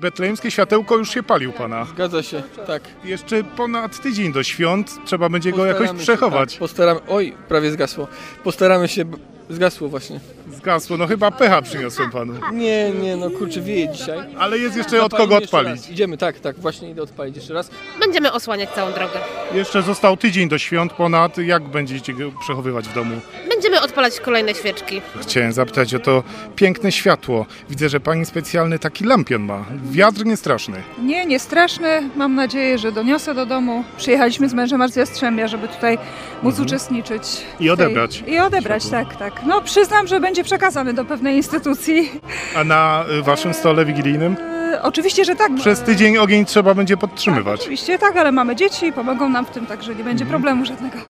Betlejemskie światełko już się pali u pana. Zgadza się, tak. Jeszcze ponad tydzień do świąt, trzeba będzie go jakoś przechować. Tak, oj, prawie zgasło. Postaramy się, zgasło właśnie. Zgasło, no chyba pecha przyniosłem panu. Nie, no kurczę, wieje dzisiaj. Ale jest jeszcze od Zapalimy kogo jeszcze odpalić. raz. Idziemy, tak, właśnie idę odpalić jeszcze raz. Będziemy osłaniać całą drogę. Jeszcze został tydzień do świąt ponad. Jak będziecie go przechowywać w domu? Będziemy odpalać kolejne świeczki. Chciałem zapytać o to piękne światło. Widzę, że pani specjalny taki lampion ma. Wiatr nie straszny. Nie straszny. Mam nadzieję, że doniosę do domu. Przyjechaliśmy z mężem z Jastrzębia, żeby tutaj móc uczestniczyć. I odebrać. I odebrać, światło. tak. No przyznam, że będzie przekazany do pewnej instytucji. A na waszym stole wigilijnym? Oczywiście, że tak. Przez tydzień ogień trzeba będzie podtrzymywać. Oczywiście tak, ale mamy dzieci, pomogą nam w tym, także nie będzie problemu żadnego.